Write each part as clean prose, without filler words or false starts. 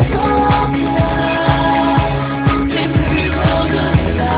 ton cœur, tout est plus beau de ça.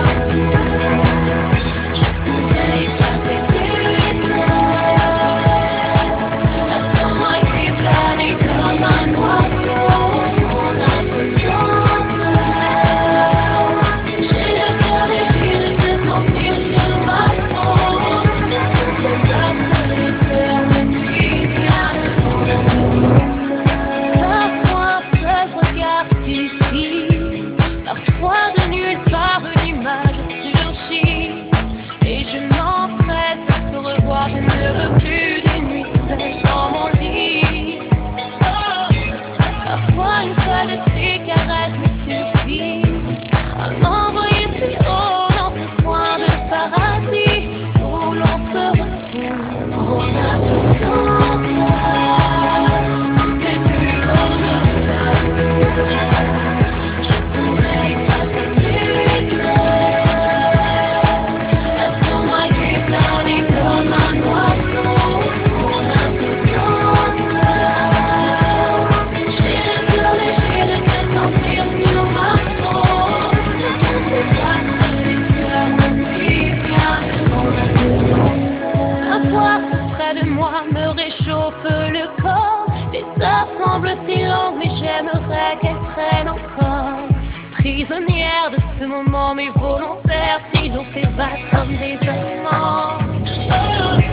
Je pourrais effacer tes pleurs. Laisse-moi qui planer comme un oiseau, mon impotent cœur. J'ai le cœur déchiré de sentir sur ma peau. Je ne sais pas ce faire, même si rien ne vaut. Parfois un seul regard suffit. Parfois de nulle part une image surgit. Et je m'empresse à te revoir. Je ne veux plus d'une nuit seule dans mon lit. Oh. Parfois une seule de tes caresses me suffit à m'envoyer plus haut dans ce coin de paradis où l'on se retrouve. On a tout ton cœur, tout est plus beau de ça. Je pourrais effacer tes pleurs. Laisse-moi qui planer comme un oiseau, mon impotent cœur. J'ai le cœur déchiré de sentir sur ma peau. Je ne sais pas ce faire, même si rien ne vaut. T'avoir tout près de moi me réchauffe le corps. Les heures semblent si longues, mais j'aimerais qu'elles traînent encore. Prisonnière de ce moment, mes volontaires, si l'on s'évade comme des ossements. Oh.